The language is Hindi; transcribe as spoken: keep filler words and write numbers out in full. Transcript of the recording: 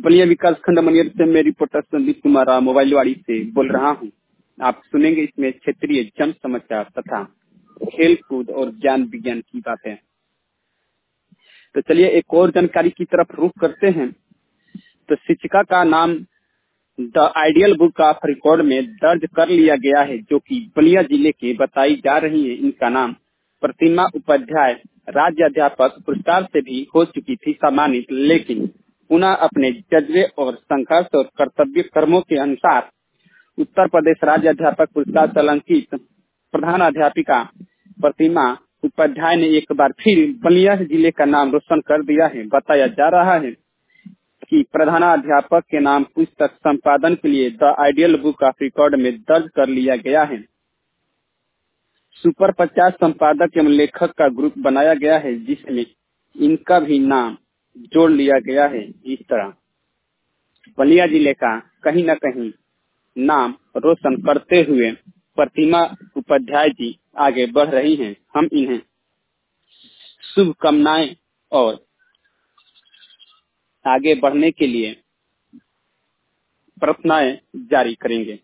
बलिया विकास खंड मनियर से मैं रिपोर्टर संदीप कुमार मोबाइलवाड़ी से बोल रहा हूं। आप सुनेंगे इसमें क्षेत्रीय जन समाचार तथा खेल कूद और ज्ञान विज्ञान की बातें। तो चलिए एक और जानकारी की तरफ रुख करते हैं। तो शिक्षिका का नाम the ideal book of record में दर्ज कर लिया गया है, जो कि बलिया जिले के बताई जा रही है। इनका नाम प्रतिमा उपाध्याय राज्य अध्यापक पुरस्कार से भी हो चुकी थी सम्मानित, लेकिन पुनः अपने जज्बे और संघर्ष और कर्तव्य कर्मों के अनुसार उत्तर प्रदेश राज्य अध्यापक पुरस्कार से अलंकित प्रधान अध्यापिका प्रतिमा उपाध्याय ने एक बार फिर बलिया जिले का नाम रोशन कर दिया है। बताया जा रहा है कि प्रधानाध्यापक के नाम पुस्तक संपादन के लिए the ideal book of record में दर्ज कर लिया गया है। सुपर पचास संपादक एवं लेखक का ग्रुप बनाया गया है, जिसमें इनका भी नाम जोड़ लिया गया है। इस तरह बलिया जिले का कहीं न कहीं नाम रोशन करते हुए प्रतिमा उपाध्याय जी आगे बढ़ रही हैं। हम इन्हें शुभकामनाएं और आगे बढ़ने के लिए प्रार्थनाएं जारी करेंगे।